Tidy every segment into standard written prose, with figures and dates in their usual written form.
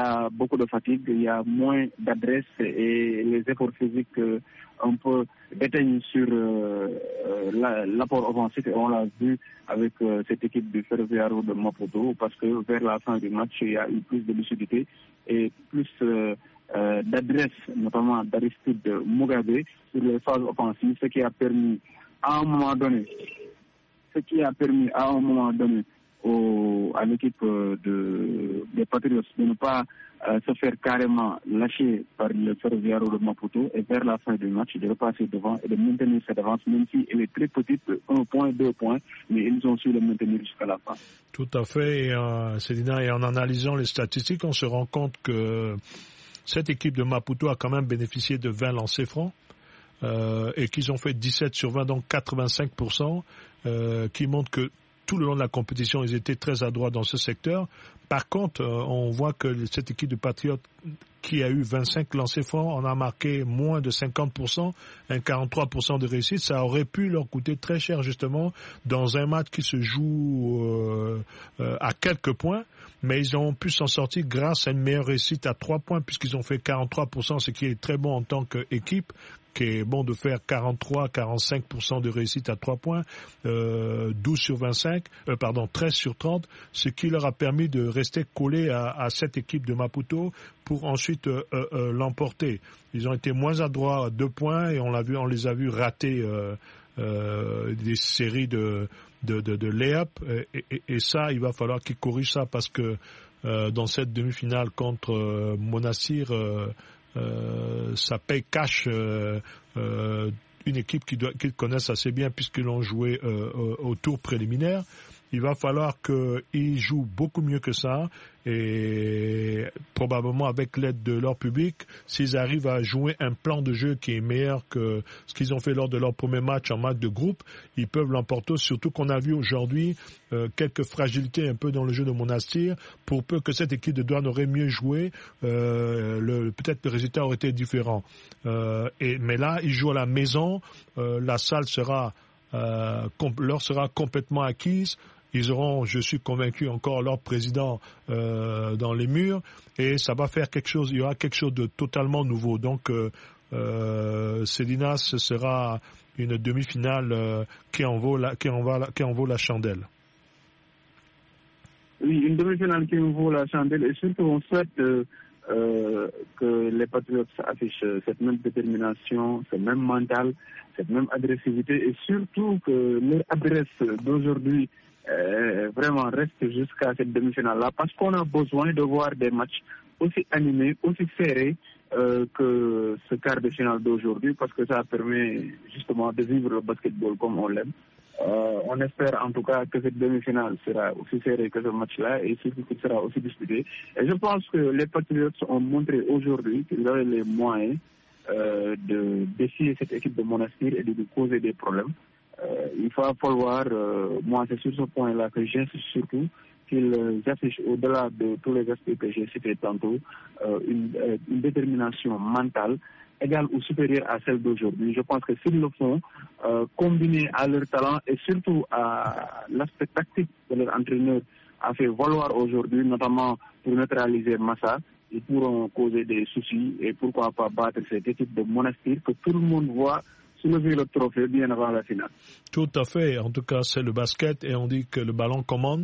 a beaucoup de fatigue, il y a moins d'adresse et les efforts physiques un peu déteignent sur l'apport offensif. Et on l'a vu avec cette équipe du Ferroviario de Maputo, parce que vers la fin du match, il y a eu plus de lucidité et plus d'adresse, notamment d'Aristide Mugabe sur les phases offensives, ce qui a permis à un moment donné à l'équipe des Patriots de ne pas se faire carrément lâcher par le Ferroviario de Maputo et vers la fin du match de repasser devant et de maintenir cette avance, même si elle est très petite, 1 point, 2 points, mais ils ont su le maintenir jusqu'à la fin. Tout à fait, Cédina, et en analysant les statistiques, on se rend compte que cette équipe de Maputo a quand même bénéficié de 20 lancers francs et qu'ils ont fait 17 sur 20, donc 85%, qui montrent que tout le long de la compétition, ils étaient très adroits dans ce secteur. Par contre, on voit que cette équipe de Patriots qui a eu 25 lancers francs en a marqué moins de 50%, un 43% de réussite. Ça aurait pu leur coûter très cher justement dans un match qui se joue à quelques points. Mais ils ont pu s'en sortir grâce à une meilleure réussite à 3 points puisqu'ils ont fait 43%, ce qui est très bon en tant qu'équipe, qui est bon de faire 43-45% de réussite à 3 points, 13 sur 30, ce qui leur a permis de rester collés à cette équipe de Maputo pour ensuite l'emporter. Ils ont été moins adroits à 2 points et on les a vus rater des séries de lay-up et ça, il va falloir qu'ils corrigent ça parce que dans cette demi-finale contre Monastir, ça paye cash une équipe qu'ils connaissent assez bien puisqu'ils l'ont joué au tour préliminaire. Il va falloir qu'ils jouent beaucoup mieux que ça et probablement avec l'aide de leur public, s'ils arrivent à jouer un plan de jeu qui est meilleur que ce qu'ils ont fait lors de leur premier match en match de groupe, ils peuvent l'emporter, surtout qu'on a vu aujourd'hui quelques fragilités un peu dans le jeu de Monastir. Pour peu que cette équipe de Douane aurait mieux joué, peut-être le résultat aurait été différent. Mais là, ils jouent à la maison, la salle leur sera complètement acquise. Ils auront, je suis convaincu, encore leur président dans les murs et ça va faire quelque chose, il y aura quelque chose de totalement nouveau. Donc, Cédina, ce sera une demi-finale qui en vaut la chandelle. Oui, une demi-finale qui en vaut la chandelle et surtout on souhaite que les Patriots affichent cette même détermination, ce même mental, cette même agressivité et surtout que leur adresse d'aujourd'hui vraiment reste jusqu'à cette demi-finale-là parce qu'on a besoin de voir des matchs aussi animés, aussi serrés que ce quart de finale d'aujourd'hui parce que ça permet justement de vivre le basketball comme on l'aime. On espère en tout cas que cette demi-finale sera aussi serrée que ce match-là et surtout qu'il sera aussi disputé. Et je pense que les Patriots ont montré aujourd'hui qu'ils avaient les moyens de défier cette équipe de Monastir et de lui causer des problèmes. Il va falloir, moi c'est sur ce point-là que j'insiste surtout, qu'ils affichent au-delà de tous les aspects que j'ai cités tantôt, une détermination mentale égale ou supérieure à celle d'aujourd'hui. Je pense que s'ils le font, combiné à leur talent et surtout à l'aspect tactique que leur entraîneur a fait valoir aujourd'hui, notamment pour neutraliser Massa, ils pourront causer des soucis et pourquoi pas battre cette équipe de Monastir que tout le monde voit soulever le trophée bien avant la finale. Tout à fait. En tout cas, c'est le basket et on dit que le ballon commande.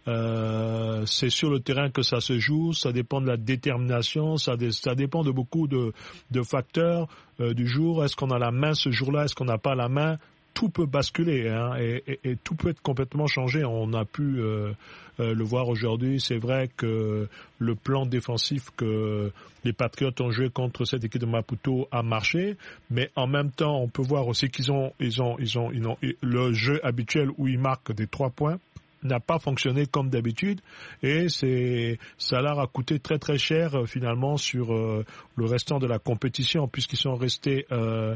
C'est sur le terrain que ça se joue, ça dépend de la détermination, ça dépend de beaucoup de facteurs du jour. Est-ce qu'on a la main ce jour-là, est-ce qu'on n'a pas la main? Tout peut basculer et tout peut être complètement changé. On a pu le voir aujourd'hui. C'est vrai que le plan défensif que les Patriots ont joué contre cette équipe de Maputo a marché, mais en même temps, on peut voir aussi qu'ils ont le jeu habituel où ils marquent des 3 points n'a pas fonctionné comme d'habitude et ça leur a coûté très très cher finalement sur le restant de la compétition puisqu'ils sont restés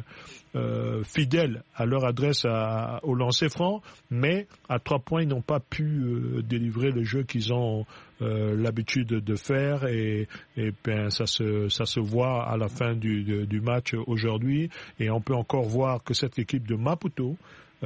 fidèles à leur adresse au lancer franc, mais à 3 points ils n'ont pas pu délivrer le jeu qu'ils ont l'habitude de faire et ben ça se voit à la fin du match aujourd'hui et on peut encore voir que cette équipe de Maputo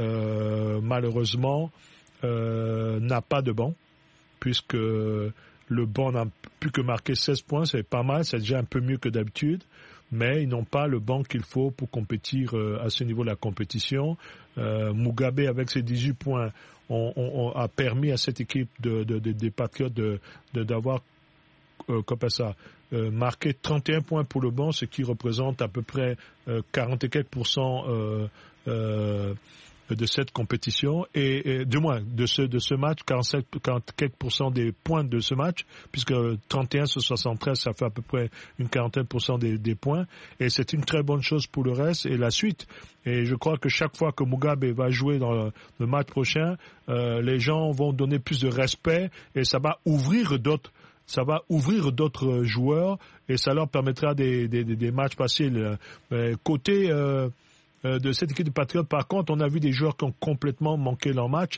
malheureusement n'a pas de banc, puisque le banc n'a plus que marqué 16 points, c'est pas mal, c'est déjà un peu mieux que d'habitude. Mais ils n'ont pas le banc qu'il faut pour compétir à ce niveau de la compétition. Mugabe, avec ses 18 points, a permis à cette équipe des Patriotes d'avoir marqué 31 points pour le banc, ce qui représente à peu près 40 et quelques % de cette compétition et du moins de ce match, 40 quelques % des points de ce match, puisque 31 sur 73, ça fait à peu près une quarantaine % des points, et c'est une très bonne chose pour le reste et la suite. Et je crois que chaque fois que Mugabe va jouer dans le match prochain, les gens vont donner plus de respect et ça va ouvrir d'autres joueurs et ça leur permettra des matchs faciles. Côté de cette équipe de Patriotes, par contre, on a vu des joueurs qui ont complètement manqué leur match.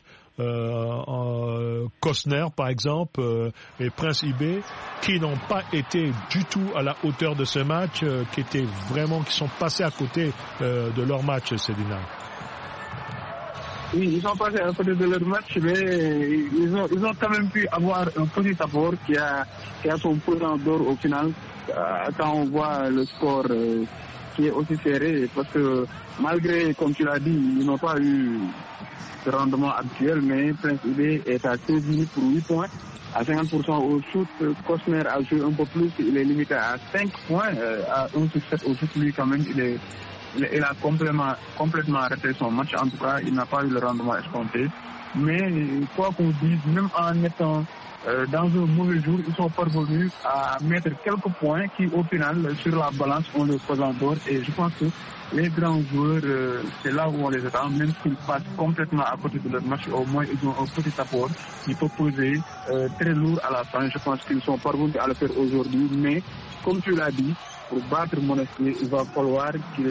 Costner, par exemple, et Prince Ibé, qui n'ont pas été du tout à la hauteur de ce match, qui sont passés à côté de leur match, Cédina. Oui, ils sont passés à côté de leur match, mais ils ont quand même pu avoir un petit apport qui a son pesant d'or au final, quand on voit le score qui est aussi serré, parce que malgré, comme tu l'as dit, ils n'ont pas eu ce rendement habituel, mais Prince Ibé est à 16 minutes pour 8 points, à 50% au shoot. Costner a joué un peu plus, il est limité à 5 points, à 1 sur 7 au shoot, lui quand même, il a complètement arrêté son match. En tout cas, il n'a pas eu le rendement escompté. Mais quoi qu'on dise, même en étant dans un mauvais jour, ils sont parvenus à mettre quelques points qui, au final, sur la balance, ont le pesant d'or. Et je pense que les grands joueurs, c'est là où on les attend. Même s'ils passent complètement à côté de leur match, au moins ils ont un petit apport qui peut peser très lourd à la fin. Je pense qu'ils sont parvenus à le faire aujourd'hui. Mais, comme tu l'as dit, pour battre Monastir, il va falloir qu'ils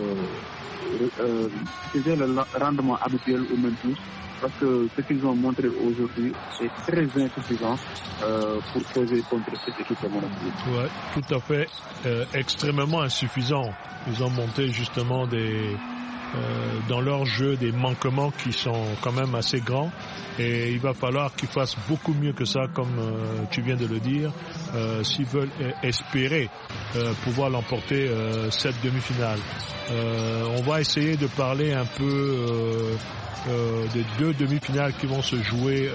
aient le rendement habituel ou même plus, parce que ce qu'ils ont montré aujourd'hui est très insuffisant pour poser contre cette équipe de Monastir. Oui, tout à fait, extrêmement insuffisant. Ils ont monté justement dans leur jeu des manquements qui sont quand même assez grands et il va falloir qu'ils fassent beaucoup mieux que ça, comme tu viens de le dire, s'ils veulent espérer pouvoir l'emporter cette demi-finale. On va essayer de parler un peu des deux demi-finales qui vont se jouer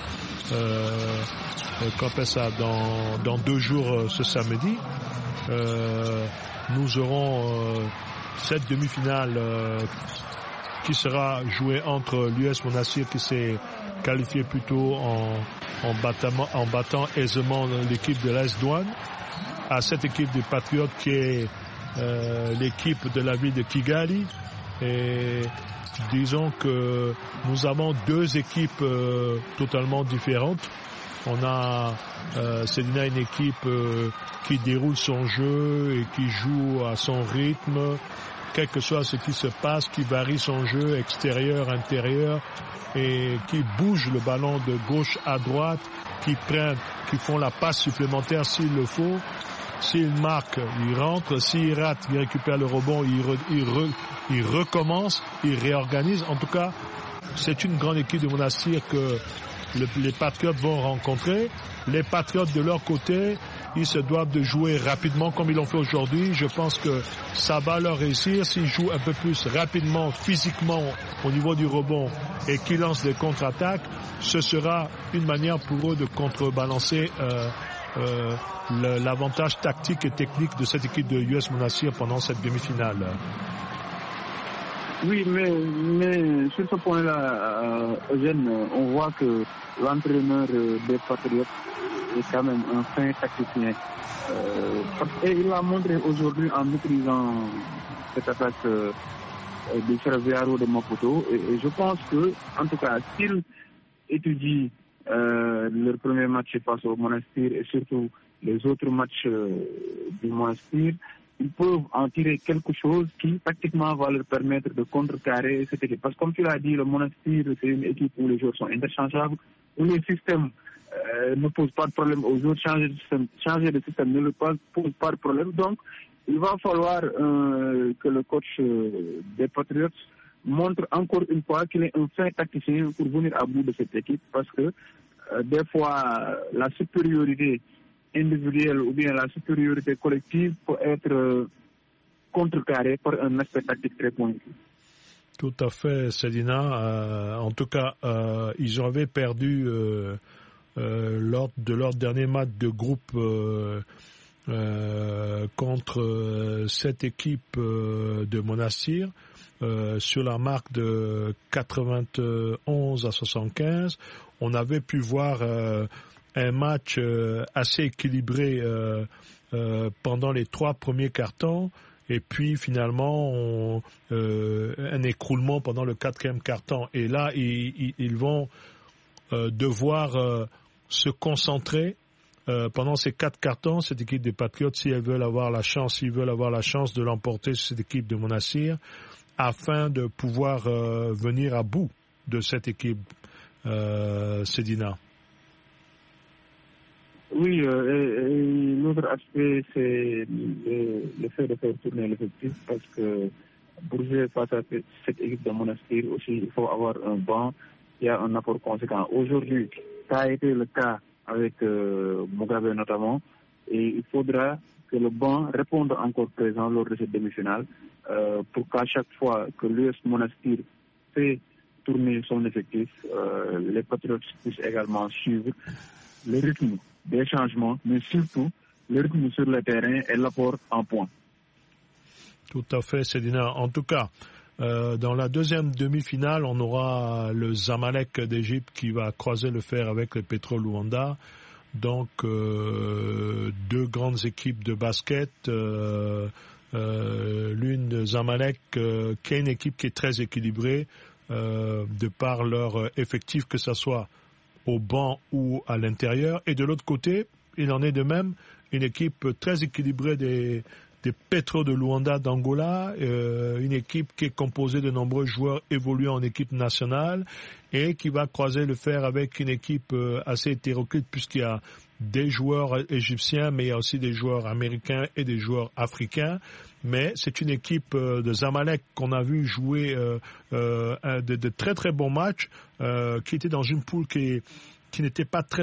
dans 2 jours ce samedi. Nous aurons cette demi-finale qui sera jouée entre l'US Monastir, qui s'est qualifié plutôt en battant aisément l'équipe de l'AS Douanes, à cette équipe des Patriotes qui est l'équipe de la ville de Kigali. Et disons que nous avons 2 équipes totalement différentes. On a Cédina, une équipe qui déroule son jeu et qui joue à son rythme, quel que soit ce qui se passe, qui varie son jeu extérieur, intérieur, et qui bouge le ballon de gauche à droite, qui font la passe supplémentaire s'il le faut. S'il marque, il rentre. S'il rate, il récupère le rebond, il recommence, il réorganise. En tout cas, c'est une grande équipe de Monastir que les Patriotes vont rencontrer. Les Patriotes, de leur côté, ils se doivent de jouer rapidement comme ils l'ont fait aujourd'hui. Je pense que ça va leur réussir. S'ils jouent un peu plus rapidement, physiquement, au niveau du rebond, et qu'ils lancent des contre-attaques, ce sera une manière pour eux de contrebalancer l'avantage tactique et technique de cette équipe de US Monastir pendant cette demi-finale. Oui, mais sur ce point-là, Eugène, on voit que l'entraîneur des Patriotes est quand même un fin tacticien. Et il l'a montré aujourd'hui en maîtrisant cette attaque de Ferroviario de Maputo. Et je pense que, en tout cas, s'il étudie leur premier match face au Monastir et surtout les autres matchs du Monastir, ils peuvent en tirer quelque chose qui, tactiquement, va leur permettre de contrecarrer cette équipe. Parce que, comme tu l'as dit, le Monastir, c'est une équipe où les joueurs sont interchangeables, où le système ne pose pas de problème aux autres. Changer de système ne leur pose pas de problème. Donc, il va falloir que le coach des Patriots montre encore une fois qu'il est un fin tacticien pour venir à bout de cette équipe, parce que des fois, la supériorité individuelle ou bien la supériorité collective peut être contrecarrée par un aspect tactique très pointu. Tout à fait, Sedina. En tout cas, ils avaient perdu lors de leur dernier match de groupe contre cette équipe de Monastir sur la marque de 91-75. On avait pu voir un match assez équilibré pendant les 3 premiers quart-temps. Et puis finalement, un écroulement pendant le 4e quart-temps. Et là, ils vont devoir se concentrer pendant ces 4 quart-temps, cette équipe des Patriotes, s'ils veulent avoir la chance de l'emporter sur cette équipe de Monastir, afin de pouvoir venir à bout de cette équipe, Sedina. Oui, et l'autre aspect, c'est le fait de faire tourner l'effectif, parce que pour jouer face à cette équipe de Monastir aussi, il faut avoir un banc, il y a un apport conséquent. Aujourd'hui, ça a été le cas avec Mugabe notamment, et il faudra que le banc réponde encore présent lors de cette demi-finale, pour qu'à chaque fois que l'US Monastir fait tourner son effectif, les Patriotes puissent également suivre le rythme des changements, mais surtout le rythme sur le terrain et l'apport en points. Tout à fait, Sedina. En tout cas, dans la deuxième demi-finale, on aura le Zamalek d'Égypte qui va croiser le fer avec le Petro Luanda. Donc, 2 grandes équipes de basket. L'une Zamalek, qui est une équipe qui est très équilibrée de par leur effectif, que ce soit au banc ou à l'intérieur. Et de l'autre côté, il en est de même une équipe très équilibrée des Petro de Luanda d'Angola, une équipe qui est composée de nombreux joueurs évoluant en équipe nationale et qui va croiser le fer avec une équipe assez hétéroclite, puisqu'il y a des joueurs égyptiens, mais il y a aussi des joueurs américains et des joueurs africains. Mais c'est une équipe de Zamalek qu'on a vu jouer de très très bons matchs, qui était dans une poule qui n'était pas très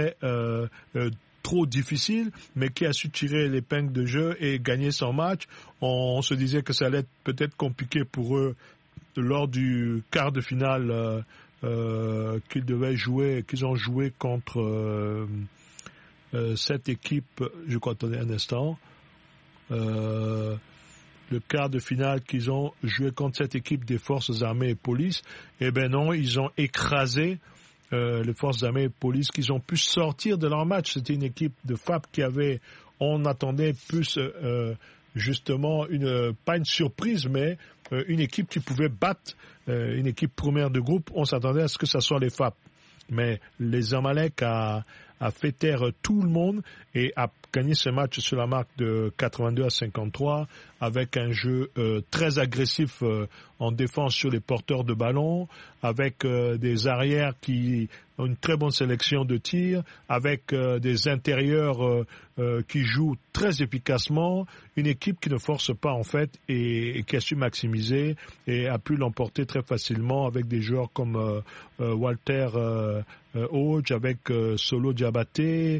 trop difficile, mais qui a su tirer l'épingle de jeu et gagner son match. On se disait que ça allait être peut-être compliqué pour eux lors du quart de finale qu'ils ont joué contre cette équipe. Je crois, attendez un instant. Le quart de finale qu'ils ont joué contre cette équipe des forces armées et police. Eh ben non, ils ont écrasé les forces armées et police, qu'ils ont pu sortir de leur match. C'était une équipe de FAP on attendait plus justement pas une surprise, mais une équipe qui pouvait battre une équipe première de groupe. On s'attendait à ce que ce soit les FAP. Mais les Zamalek a fait taire tout le monde et a gagné ce match sur la marque de 82-53 avec un jeu très agressif en défense sur les porteurs de ballon, avec des arrières qui ont une très bonne sélection de tirs, avec des intérieurs qui jouent très efficacement, une équipe qui ne force pas en fait et qui a su maximiser et a pu l'emporter très facilement avec des joueurs comme Walter Hodge, avec Solo Diabaté,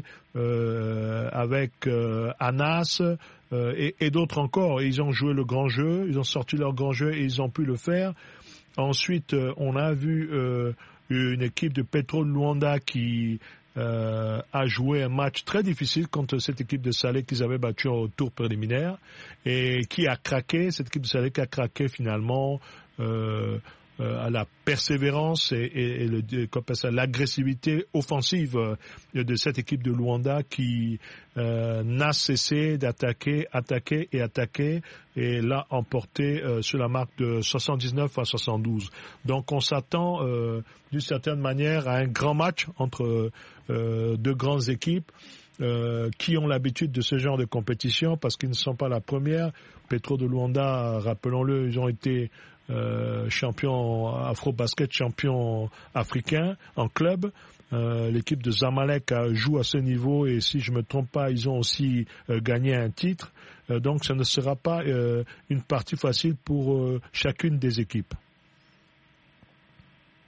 avec Anas et d'autres encore. Ils ont joué le grand jeu, ils ont sorti leur grand jeu et ils ont pu le faire. Ensuite, on a vu une équipe de Petro Luanda qui a joué un match très difficile contre cette équipe de Salé qu'ils avaient battu au tour préliminaire et qui a craqué. Cette équipe de Salé qui a craqué finalement à la persévérance et l'agressivité offensive de cette équipe de Luanda qui n'a cessé d'attaquer et l'a emporté sur la marque de 79-72. Donc on s'attend d'une certaine manière à un grand match entre 2 grandes équipes qui ont l'habitude de ce genre de compétition parce qu'ils ne sont pas la première. Petro de Luanda, rappelons-le, ils ont été champion Afro-Basket, champion africain en club. L'équipe de Zamalek joue à ce niveau et si je me trompe pas, ils ont aussi gagné un titre. Donc ce ne sera pas une partie facile pour chacune des équipes. Et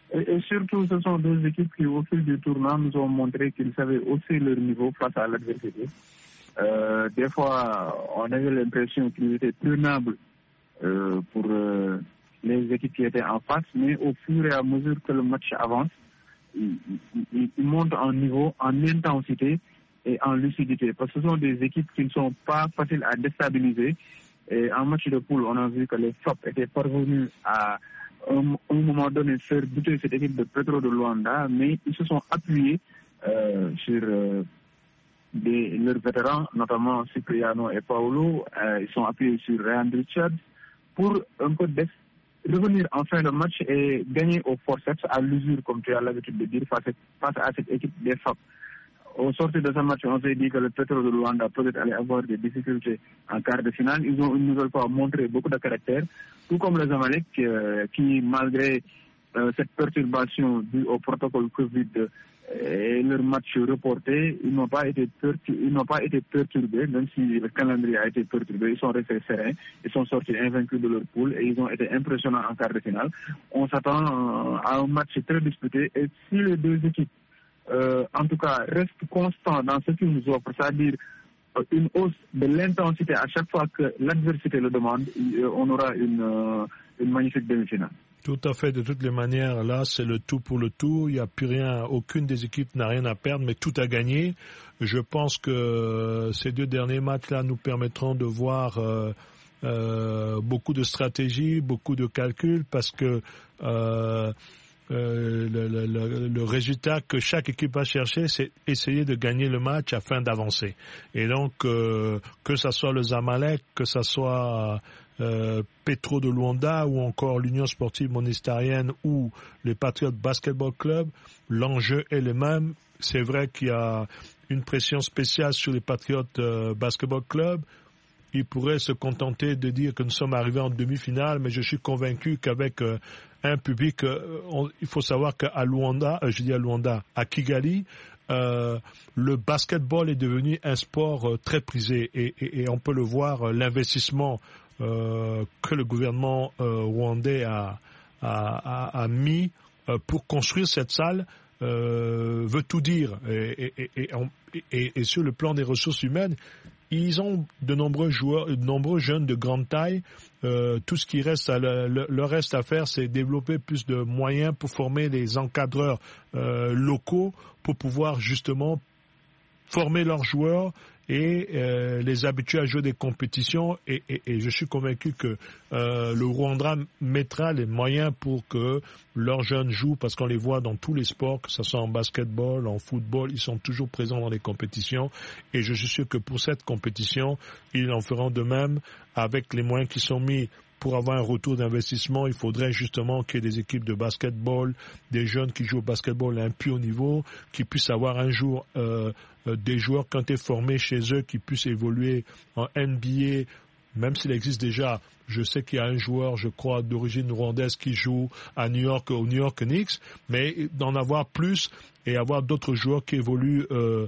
surtout, ce sont deux équipes qui, au fil du tournant, nous ont montré qu'ils savaient hausser leur niveau face à l'adversité. Des fois, on avait l'impression qu'ils étaient tenables pour les équipes qui étaient en face, mais au fur et à mesure que le match avance, ils montent en niveau, en intensité et en lucidité. Parce que ce sont des équipes qui ne sont pas faciles à déstabiliser. Et en match de poule, on a vu que les FOP étaient parvenus à un moment donné faire douter cette équipe de Petro de Luanda, mais ils se sont appuyés sur leurs vétérans, notamment Cipriano et Paulo. Ils sont appuyés sur Ryan Richards pour un peu revenir en fin de match et gagner au forceps, à l'usure, comme tu as l'habitude de dire, face à cette équipe des FAP. Au sortir de ce match, on s'est dit que le Petro de Luanda peut-être allait avoir des difficultés en quart de finale. Ils ont une nouvelle fois montré beaucoup de caractère, tout comme les Zamalek, qui, malgré cette perturbation due au protocole Covid et leur match reporté, ils n'ont pas été perturbés, même si le calendrier a été perturbé. Ils sont restés sereins, ils sont sortis invaincus de leur poule et ils ont été impressionnants en quart de finale. On s'attend à un match très disputé et si les deux équipes en tout cas restent constants dans ce qu'ils nous offrent, c'est-à-dire une hausse de l'intensité à chaque fois que l'adversité le demande, on aura une magnifique demi-finale. Tout à fait, de toutes les manières, là, c'est le tout pour le tout. Il n'y a plus rien, aucune des équipes n'a rien à perdre, mais tout à gagner. Je pense que ces deux derniers matchs-là nous permettront de voir beaucoup de stratégies, beaucoup de calculs, parce que le résultat que chaque équipe va chercher, c'est essayer de gagner le match afin d'avancer. Et donc, que ça soit le Zamalek, que ça soit Petro de Luanda ou encore l'Union sportive monastérienne ou les Patriots Basketball Club, l'enjeu est le même. C'est vrai qu'il y a une pression spéciale sur les Patriots Basketball Club. Ils pourraient se contenter de dire que nous sommes arrivés en demi-finale, mais je suis convaincu qu'avec un public, il faut savoir qu'à Luanda, à Kigali, le basketball est devenu un sport très prisé et on peut le voir, l'investissement que le gouvernement rwandais a mis pour construire cette salle veut tout dire. Et sur le plan des ressources humaines, ils ont de nombreux joueurs, de nombreux jeunes de grande taille. Tout ce qui reste, leur reste à faire, c'est développer plus de moyens pour former les encadreurs locaux pour pouvoir justement former leurs joueurs et les habituer à jouer des compétitions. Et je suis convaincu que le Rwanda mettra les moyens pour que leurs jeunes jouent, parce qu'on les voit dans tous les sports, que ce soit en basketball, en football, ils sont toujours présents dans les compétitions. Et je suis sûr que pour cette compétition, ils en feront de même avec les moyens qui sont mis. Pour avoir un retour d'investissement, il faudrait justement qu'il y ait des équipes de basketball, des jeunes qui jouent au basketball à un plus haut niveau, qui puissent avoir un jour des joueurs qui ont été formés chez eux, qui puissent évoluer en NBA, même s'il existe déjà. Je sais qu'il y a un joueur, je crois, d'origine rwandaise qui joue à New York, au New York Knicks, mais d'en avoir plus et avoir d'autres joueurs qui évoluent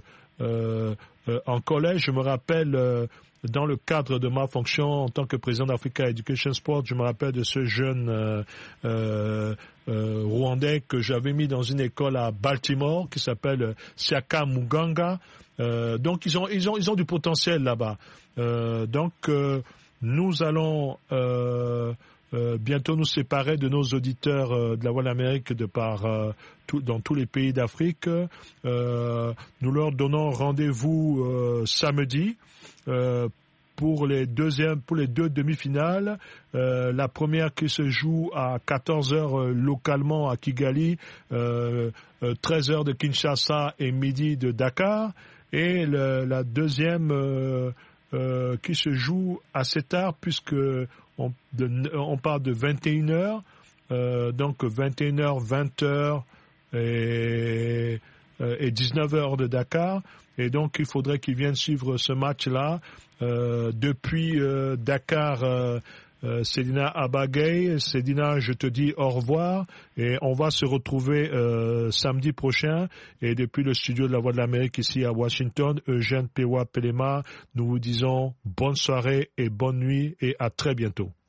en collège. Je me rappelle... dans le cadre de ma fonction en tant que président d'Africa Education Sport, je me rappelle de ce jeune Rwandais que j'avais mis dans une école à Baltimore qui s'appelle Siaka Muganga. Donc ils ont du potentiel là-bas. Donc nous allons bientôt nous séparer de nos auditeurs de la Voix de l'Amérique dans tous les pays d'Afrique. Nous leur donnons rendez-vous samedi pour les deux demi-finales. La première qui se joue à 14h localement à Kigali, 13h de Kinshasa et midi de Dakar. Et la deuxième qui se joue assez tard, puisque on parle de 21h, donc 21h, 20h et 19h de Dakar. Et donc, il faudrait qu'ils viennent suivre ce match-là. Depuis Dakar, Sedina Abagay. Sedina, je te dis au revoir. Et on va se retrouver samedi prochain. Et depuis le studio de la Voix de l'Amérique ici à Washington, Eugène Pewa Pelema, nous vous disons bonne soirée et bonne nuit et à très bientôt.